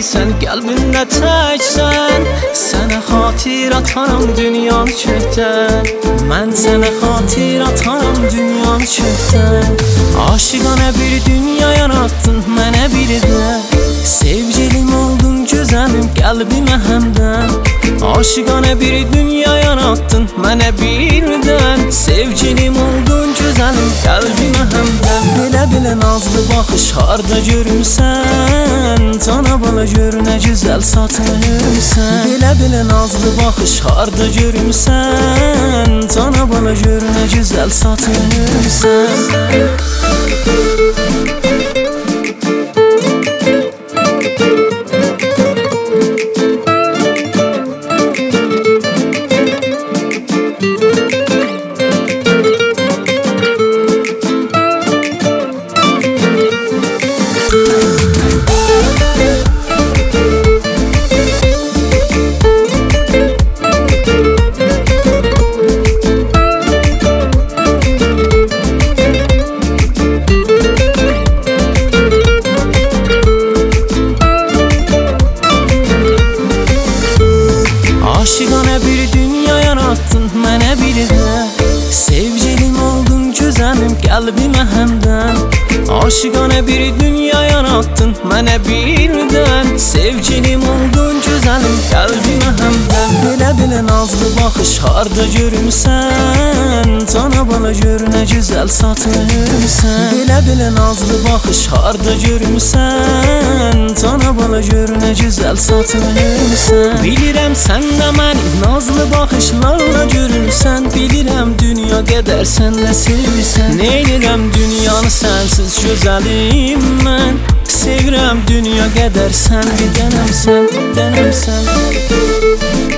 sən qəlbimdə təksən. Sənə xatir atarım dünyanı kökdən. Mən sənə xatir atarım dünyanı kökdən. Aşıqanə bir dünya yarattın mənə bir də. Sevgilim oldun gözəlim qəlbimə həmdən. Aşıqanə bir dünya yarattın mənə birdən. Sevgilim oldun gözəlim qəlbimə həmdən. Belə nazlı baxış harda görürsən? Cana bala gör nə gözəl satırsan. Belə nazlı baxış harda görürsən? Cana bala gör nə gözəl satırsan. Aşıqanə bir dünya yarattın mənə bir də. Sevgilim oldun gözəlim qəlbimə həmdən. Aşıqanə bir dünya yarattın mənə birdən. Sevgilim oldun gözəlim qəlbimə həmdən. Belə nazlı baxış harda görürsən? Cana bala gör nə gözəl satırsan. Belə nazlı baxış harda görürsən? Cana bala gör nə gözəl satırsan. Bilirəm sən də məni nazlı baxışlarla görürsən. Bilirəm dünya qədər sən də sevirsən. Neylirəm dünyanı sənsiz gözəlim mən. Sevirəm dünya qədər sən bir dənəmsən, dənəmsən.